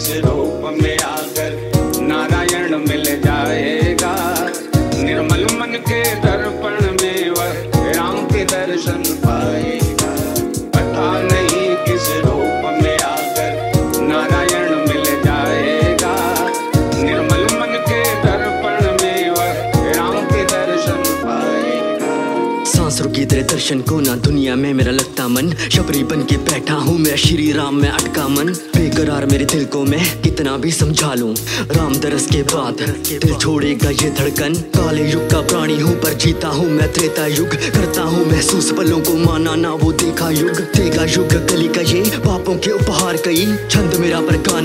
किस रूप में आकर नारायण मिल जाएगा। निर्मल मन के दर्पण में वह राम के दर्शन पाएगा। पता नहीं किस रूप में आकर नारायण मिल जाएगा। निर्मल मन के दर्पण में वह राम के दर्शन पाएगा। सांस रुकी तेरे दर्शन को ना दुनिया में मेरा लगता मन, शबरी बन के बैठा हूँ मैं श्री राम में अटका मन। बेकरार मेरे दिल को मैं कितना भी समझा लूं, राम दरस के बाद दिल छोड़ेगा ये धड़कन। काले युग का प्राणी हूँ पर जीता हूँ मैं त्रेता युग, करता हूँ महसूस पलों को माना ना वो देखा युग। देखा युग कली का ये पापों के उपहार कई, छंद मेरा पर गाने